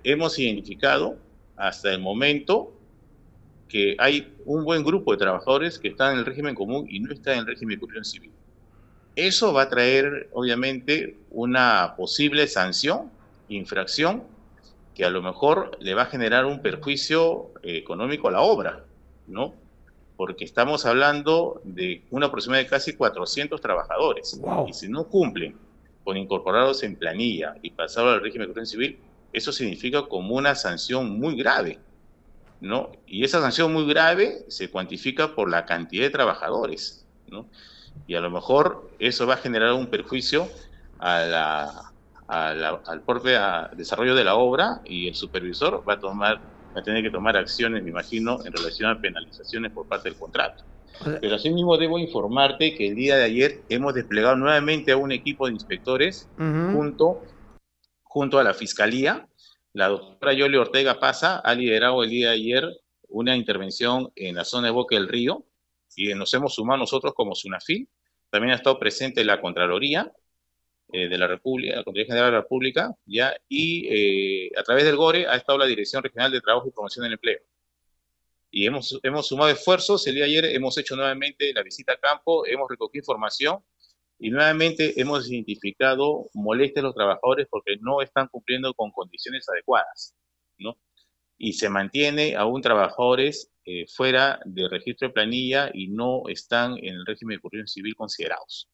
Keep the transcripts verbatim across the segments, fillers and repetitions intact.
hemos identificado hasta el momento que hay un buen grupo de trabajadores que están en el régimen común y no están en el régimen de construcción civil. Eso va a traer, obviamente, una posible sanción, infracción, que a lo mejor le va a generar un perjuicio eh, económico a la obra, ¿no? Porque estamos hablando de una aproximadad de casi cuatrocientos trabajadores. Wow. Y si no cumplen con incorporarlos en planilla y pasarlo al régimen de construcción civil, eso significa como una sanción muy grave, ¿no? Y esa sanción muy grave se cuantifica por la cantidad de trabajadores, ¿no? Y a lo mejor eso va a generar un perjuicio a la, a la, al propio desarrollo de la obra, y el supervisor va a tomar, va a tener que tomar acciones, me imagino, en relación a penalizaciones por parte del contrato. O sea, Pero asimismo debo informarte que el día de ayer hemos desplegado nuevamente a un equipo de inspectores ujú. junto, junto a la Fiscalía. La doctora Yoli Ortega Pasa ha liderado el día de ayer una intervención en la zona de Boca del Río, y nos hemos sumado nosotros como SUNAFIL. También ha estado presente la Contraloría eh, de la República, la Contraloría General de la República, ¿ya? Y eh, a través del GORE ha estado la Dirección Regional de Trabajo y Promoción del Empleo. Y hemos, hemos sumado esfuerzos. El día de ayer hemos hecho nuevamente la visita a campo, hemos recogido información y nuevamente hemos identificado molestias a los trabajadores porque no están cumpliendo con condiciones adecuadas, ¿no? Y se mantiene aún trabajadores eh, fuera de registro de planilla y no están en el régimen de construcción civil considerados,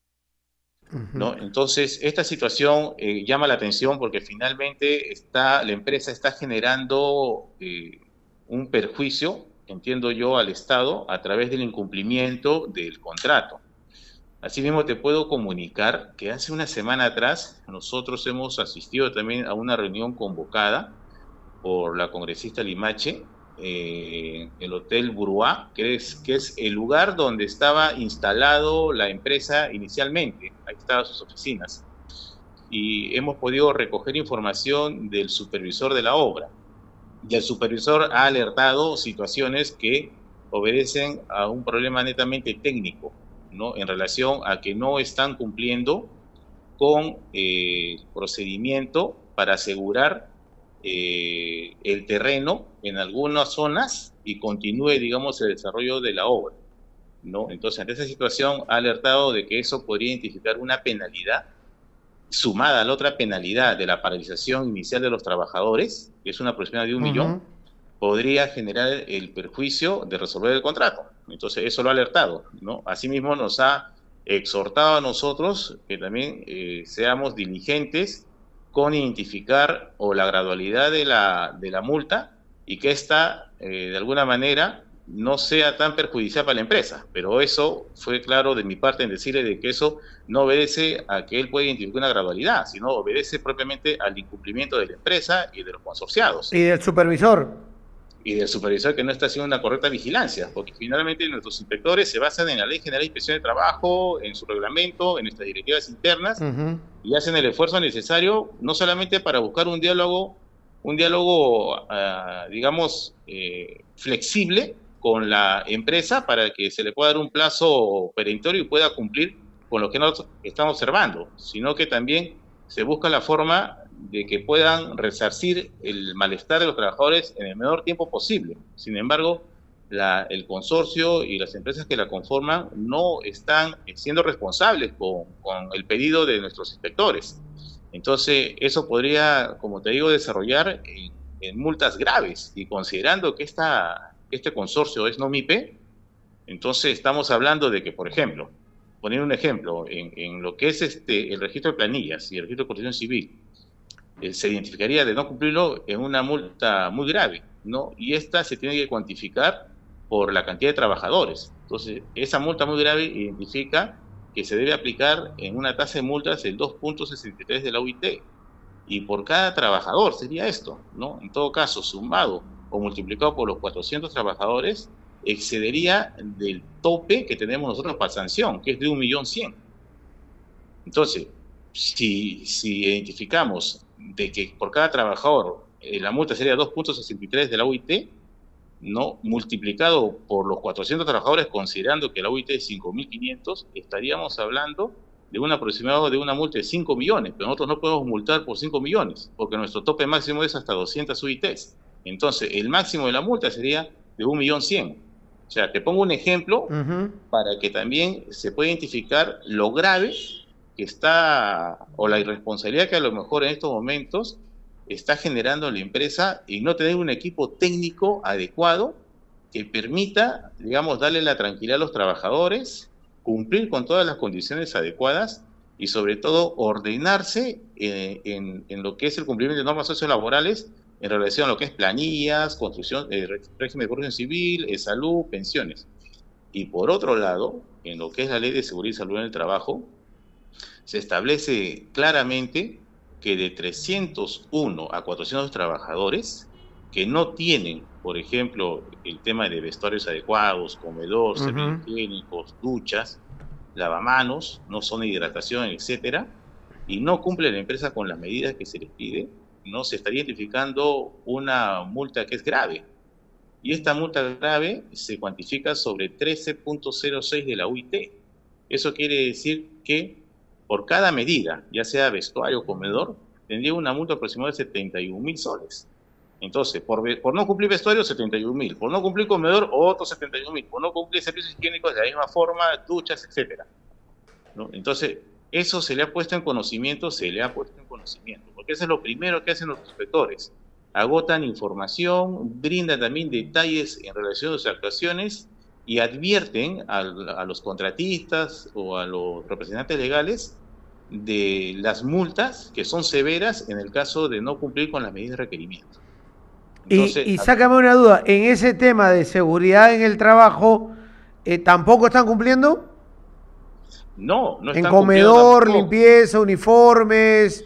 Ujú. ¿no? Entonces, esta situación eh, llama la atención porque finalmente está, la empresa está generando eh, un perjuicio, entiendo yo, al Estado a través del incumplimiento del contrato. Asimismo, te puedo comunicar que hace una semana atrás nosotros hemos asistido también a una reunión convocada por la congresista Limache, eh, el Hotel Buruá, que es, que es el lugar donde estaba instalado la empresa inicialmente. Ahí estaban sus oficinas. Y hemos podido recoger información del supervisor de la obra. Y el supervisor ha alertado situaciones que obedecen a un problema netamente técnico, ¿no? En relación a que no están cumpliendo con eh, procedimiento para asegurar eh, el terreno en algunas zonas y continúe, digamos, el desarrollo de la obra, ¿no? Entonces, ante esa situación ha alertado de que eso podría identificar una penalidad sumada a la otra penalidad de la paralización inicial de los trabajadores, que es una aproximada de un millón, Ujú. podría generar el perjuicio de resolver el contrato. Entonces, eso lo ha alertado, ¿no? Asimismo, nos ha exhortado a nosotros que también eh, seamos diligentes con identificar o la gradualidad de la, de la multa, y que ésta, eh, de alguna manera, no sea tan perjudicial para la empresa. Pero eso fue claro de mi parte en decirle de que eso no obedece a que él pueda identificar una gradualidad, sino obedece propiamente al incumplimiento de la empresa y de los consorciados Y del supervisor. y del supervisor que no está haciendo una correcta vigilancia, porque finalmente nuestros inspectores se basan en la Ley General de Inspección de Trabajo, en su reglamento, en nuestras directivas internas, Ujú. y hacen el esfuerzo necesario no solamente para buscar un diálogo, un diálogo, uh, digamos, eh, flexible con la empresa para que se le pueda dar un plazo perentorio y pueda cumplir con lo que nosotros estamos observando, sino que también se busca la forma de que puedan resarcir el malestar de los trabajadores en el menor tiempo posible. Sin embargo, la, el consorcio y las empresas que la conforman no están siendo responsables con, con el pedido de nuestros inspectores. Entonces, eso podría, como te digo, desarrollar en, en multas graves, y considerando que esta, este consorcio es NOMIPE, entonces estamos hablando de que, por ejemplo, poner un ejemplo, en, en lo que es este, el registro de planillas y el registro de construcción civil, eh, se identificaría de no cumplirlo en una multa muy grave, ¿no? Y esta se tiene que cuantificar por la cantidad de trabajadores. Entonces, esa multa muy grave identifica que se debe aplicar en una tasa de multas del dos punto sesenta y tres de la O I T. Y por cada trabajador sería esto, ¿no? En todo caso, sumado o multiplicado por los cuatrocientos trabajadores, excedería del tope que tenemos nosotros para sanción, que es de un millón cien. Entonces, si, si identificamos de que por cada trabajador eh, la multa sería dos punto sesenta y tres de la O I T, ¿no? Multiplicado por los cuatrocientos trabajadores, considerando que la O I T es cinco mil quinientos, estaríamos hablando de un aproximado de una multa de cinco millones, pero nosotros no podemos multar por cinco millones, porque nuestro tope máximo es hasta doscientas U I Ts. Entonces, el máximo de la multa sería de un millón cien. O sea, te pongo un ejemplo uh-huh. para que también se pueda identificar lo grave que está, o la irresponsabilidad que a lo mejor en estos momentos está generando la empresa y no tener un equipo técnico adecuado que permita, digamos, darle la tranquilidad a los trabajadores, cumplir con todas las condiciones adecuadas y sobre todo ordenarse eh, en, en lo que es el cumplimiento de normas sociolaborales en relación a lo que es planillas, construcción, eh, régimen de protección civil, eh, salud, pensiones. Y por otro lado, en lo que es la Ley de Seguridad y Salud en el Trabajo, se establece claramente que de trescientos uno a cuatrocientos trabajadores que no tienen, por ejemplo, el tema de vestuarios adecuados, comedor, uh-huh. servicios higiénicos, duchas, lavamanos, no zona de hidratación, etcétera, y no cumple la empresa con las medidas que se les pide, no se estaría identificando una multa que es grave. Y esta multa grave se cuantifica sobre trece punto cero seis de la U I T. Eso quiere decir que por cada medida, ya sea vestuario o comedor, tendría una multa aproximada de setenta y un mil soles. Entonces, por, por no cumplir vestuario, setenta y un mil. Por no cumplir comedor, otros setenta y un mil. Por no cumplir servicios higiénicos, de la misma forma, duchas, etcétera, ¿no? Entonces, eso se le ha puesto en conocimiento, se le ha puesto en conocimiento, porque eso es lo primero que hacen los inspectores. Agotan información, brindan también detalles en relación a sus actuaciones y advierten a, a los contratistas o a los representantes legales de las multas que son severas en el caso de no cumplir con las medidas de requerimiento. Entonces, y, y sácame una duda, en ese tema de seguridad en el trabajo, eh, ¿tampoco están cumpliendo? No, no están en comedor, limpieza, uniformes,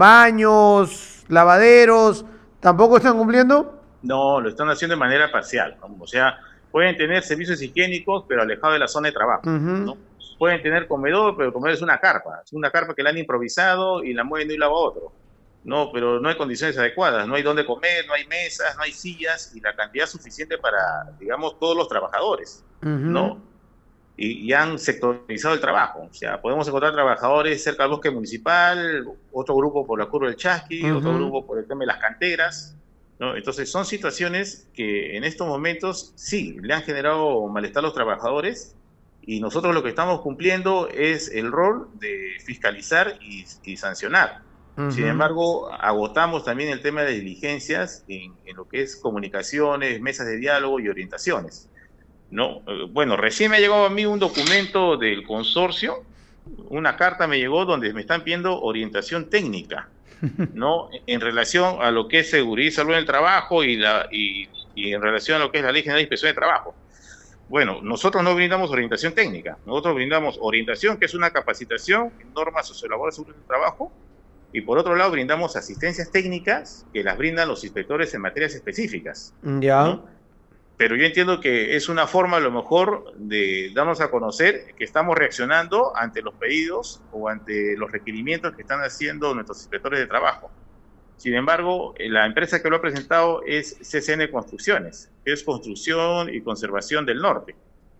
baños, lavaderos, ¿tampoco están cumpliendo? No, lo están haciendo de manera parcial, ¿no? O sea, pueden tener servicios higiénicos, pero alejados de la zona de trabajo, uh-huh. ¿no? Pueden tener comedor, pero el comedor es una carpa, es una carpa que la han improvisado y la mueven de un lado a otro. No, pero no hay condiciones adecuadas, no hay dónde comer, no hay mesas, no hay sillas y la cantidad suficiente para, digamos, todos los trabajadores, uh-huh. ¿no? Y, y han sectorizado el trabajo. O sea, podemos encontrar trabajadores cerca del bosque municipal, otro grupo por la curva del Chasqui, uh-huh. otro grupo por el tema de las canteras, ¿no? Entonces son situaciones que en estos momentos sí le han generado malestar a los trabajadores y nosotros lo que estamos cumpliendo es el rol de fiscalizar y, y sancionar. Uh-huh. Sin embargo, agotamos también el tema de diligencias en, en lo que es comunicaciones, mesas de diálogo y orientaciones. No, bueno, recién me ha llegado a mí un documento del consorcio, una carta me llegó donde me están pidiendo orientación técnica, ¿no? En relación a lo que es seguridad y salud en el trabajo y, la, y, y en relación a lo que es la Ley General de Inspección de Trabajo. Bueno, nosotros no brindamos orientación técnica, nosotros brindamos orientación, que es una capacitación en normas sociolaborales sobre el trabajo, y por otro lado brindamos asistencias técnicas que las brindan los inspectores en materias específicas. Ya. ¿no? Pero yo entiendo que es una forma a lo mejor de darnos a conocer que estamos reaccionando ante los pedidos o ante los requerimientos que están haciendo nuestros inspectores de trabajo. Sin embargo, la empresa que lo ha presentado es C C N Construcciones, que es Construcción y Conservación del Norte,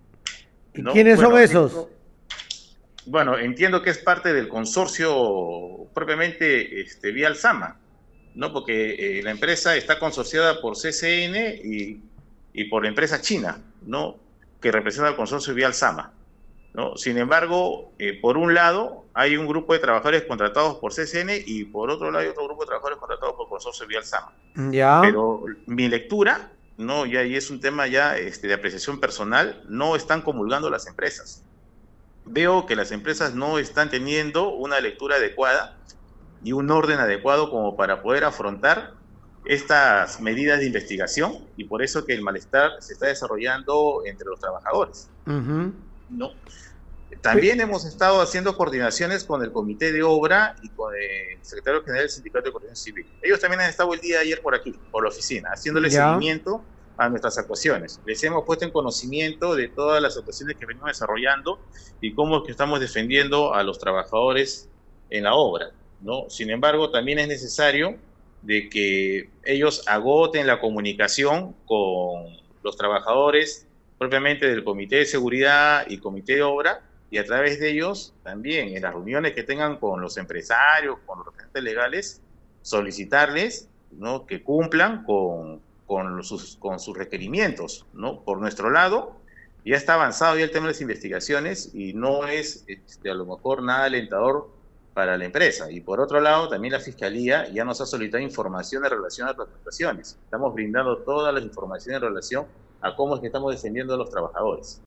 ¿no? ¿Quiénes bueno, son esos? Esto, bueno, entiendo que es parte del consorcio propiamente este, Vía Alzama, ¿no? Porque eh, la empresa está consorciada por C C N y y por la empresa china, ¿no? Que representa al consorcio Vía Alzama, ¿no? Sin embargo, eh, por un lado hay un grupo de trabajadores contratados por C C N y por otro lado hay otro grupo de trabajadores contratados por el consorcio Vía Alzama. Ya. Pero mi lectura, ¿no? Y ahí es un tema ya este, de apreciación personal, no están comulgando las empresas. Veo que las empresas no están teniendo una lectura adecuada y un orden adecuado como para poder afrontar estas medidas de investigación y por eso que el malestar se está desarrollando entre los trabajadores. Uh-huh. ¿No? También sí. hemos estado haciendo coordinaciones con el Comité de Obra y con el Secretario General del Sindicato de Coordinación Civil. Ellos también han estado el día de ayer por aquí, por la oficina, haciéndole ya. seguimiento a nuestras actuaciones. Les hemos puesto en conocimiento de todas las actuaciones que venimos desarrollando y cómo es que estamos defendiendo a los trabajadores en la obra, ¿no? Sin embargo, también es necesario de que ellos agoten la comunicación con los trabajadores propiamente del Comité de Seguridad y Comité de Obra y a través de ellos también en las reuniones que tengan con los empresarios, con los representantes legales, solicitarles, ¿no?, que cumplan con, con, sus, con sus requerimientos, ¿no? Por nuestro lado, ya está avanzado ya el tema de las investigaciones y no es este, a lo mejor nada alentador para la empresa. Y por otro lado, también la Fiscalía ya nos ha solicitado información en relación a las prestaciones. Estamos brindando todas las informaciones en relación a cómo es que estamos defendiendo a los trabajadores.